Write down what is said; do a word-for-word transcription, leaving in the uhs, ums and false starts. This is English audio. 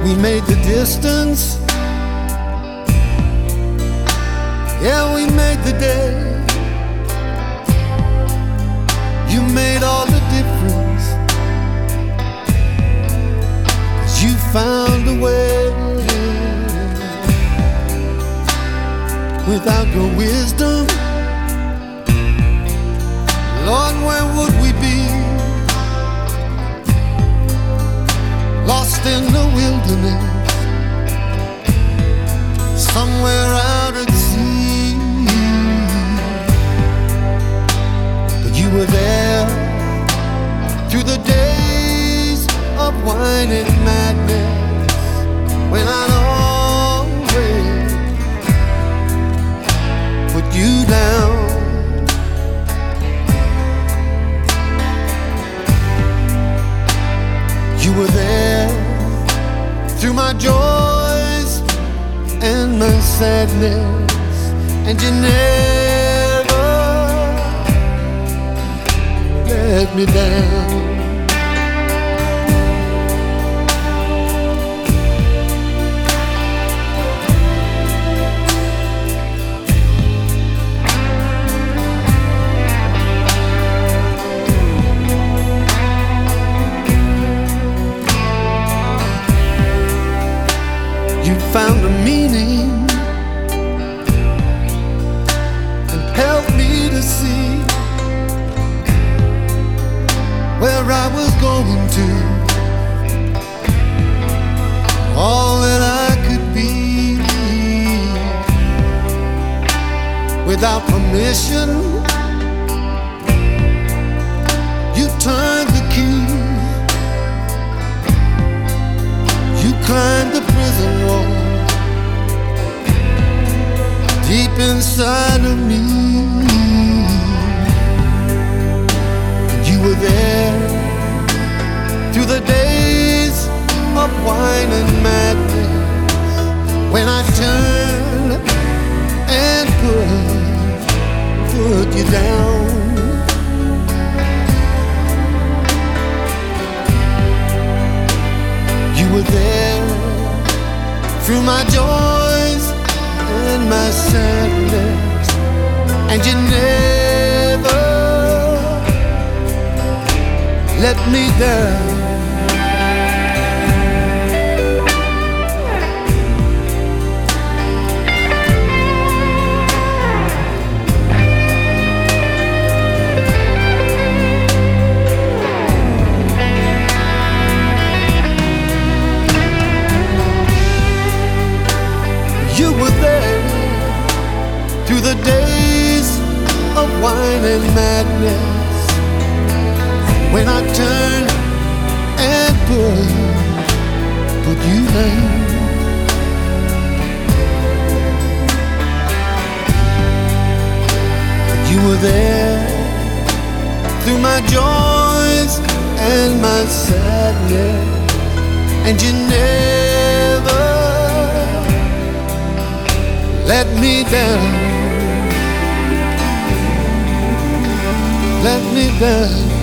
We made the distance, yeah, we made the day. You made all the difference, 'cause you found a way. Without your wisdom, Lord, where would we be? Lost in the wilderness, somewhere out at sea. But you were there through the days of wine and madness, when I'd always put you down. You were there through my joys and my sadness, and you never let me down. You found a meaning and helped me to see where I was going to, all that I could be. Without permission, you turned the key. You climbed the prison wall deep inside of me. And you were there through the days of wine and madness, when I turned and put, put you down. You were there through my joys and my sadness, and you never let me down. You were there through the days of wine and madness, when I turned and put, put you down. You were there through my joys and my sadness, and you never let me down, let me down.